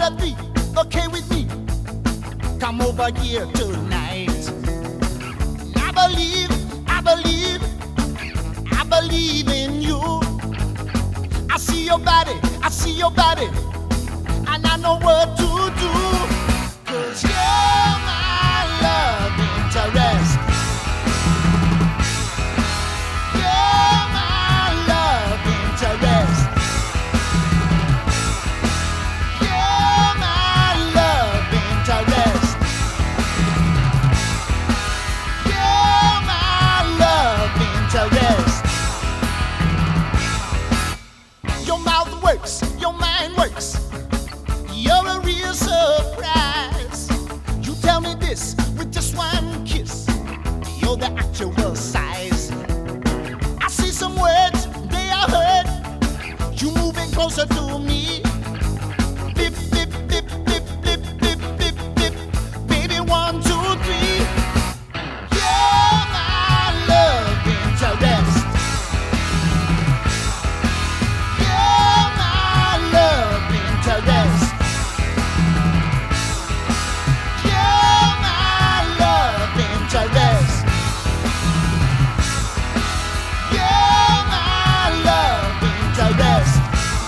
of three, okay with me. Come over here tonight. I believe, I believe, I believe in you. I see your body, I see your body, and I know what to do. 'Cause you're my love interest. You're my love interest. You're my love interest. You're my love interest. Your mouth works, your mind works. You're a real surprise. You tell me this with just one kiss. You're the actual size. I see some words, they are heard. You moving closer to me. Bip, bip, bip, bip, bip, bip, bip, bip. Baby, 1, 2, 3. You're my love interest. You're my love interest. You're my love interest. You're my love interest.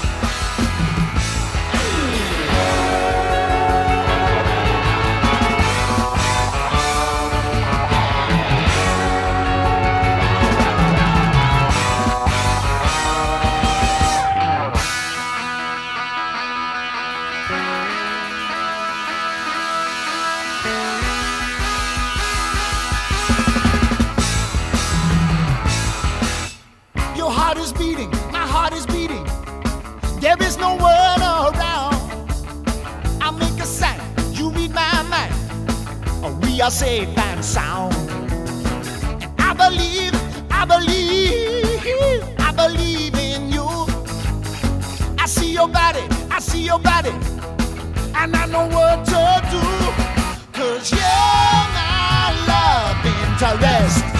Your heart is beating, my heart is beating. There is no word around. I make a sign, you read my mind. We are safe and sound. I believe, I believe, I believe in you. I see your body, I see your body, and I know what to do. 'Cause you're my love interest.